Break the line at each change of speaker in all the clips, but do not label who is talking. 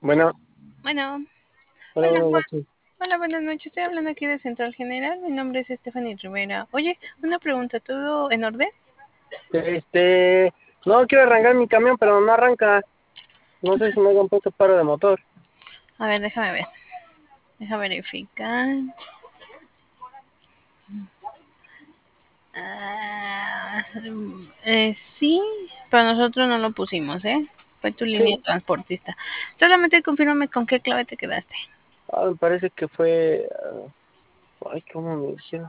Bueno,
Bueno,
hola,
hola
buenas
Juan.
noches.
Hola, buenas noches. Estoy hablando aquí de Central General. Mi nombre es Stephanie Rivera. Oye, una pregunta, ¿todo en orden?
No quiero arrancar mi camión, pero no arranca. No sé si me hayan puesto paro de motor.
A ver, déjame ver. Deja verificar. Sí, pero nosotros no lo pusimos, ¿eh? Fue tu
Sí,
línea transportista. Solamente confírmame con qué clave te quedaste.
me parece que fue... ay, ¿cómo me dijeron?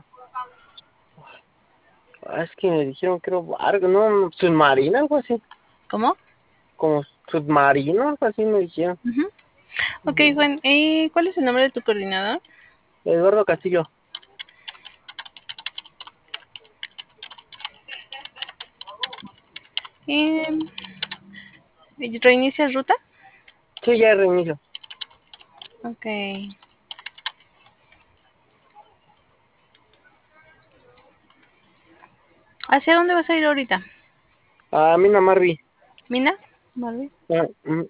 Es que me dijeron que era barco, no, submarino, algo así.
¿Cómo?
Como submarino, algo así me dijeron.
Ujú. Ok,
Ujú.
Juan. ¿Cuál es el nombre de tu coordinador?
Eduardo Castillo.
Eh, ¿Reinicias ruta?
Sí, ya reinicio.
Ok. ¿Hacia dónde vas a ir ahorita?
A mí nada más vi.
¿Mina? ¿Vale?
Ah,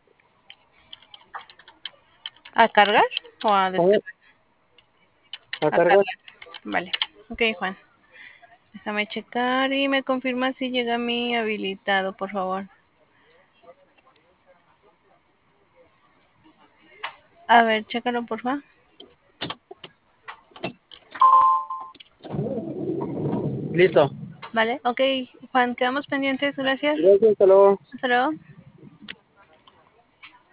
¿A cargar o a
ah,
descargar?
a
A
cargar.
cargar. Vale. Ok, Juan. Déjame checar y me confirma si llega mi habilitado, por favor. A ver, chécalo, por favor.
Listo.
Vale, ok, Juan, quedamos pendientes. Gracias.
Gracias, hasta luego.
Hasta luego.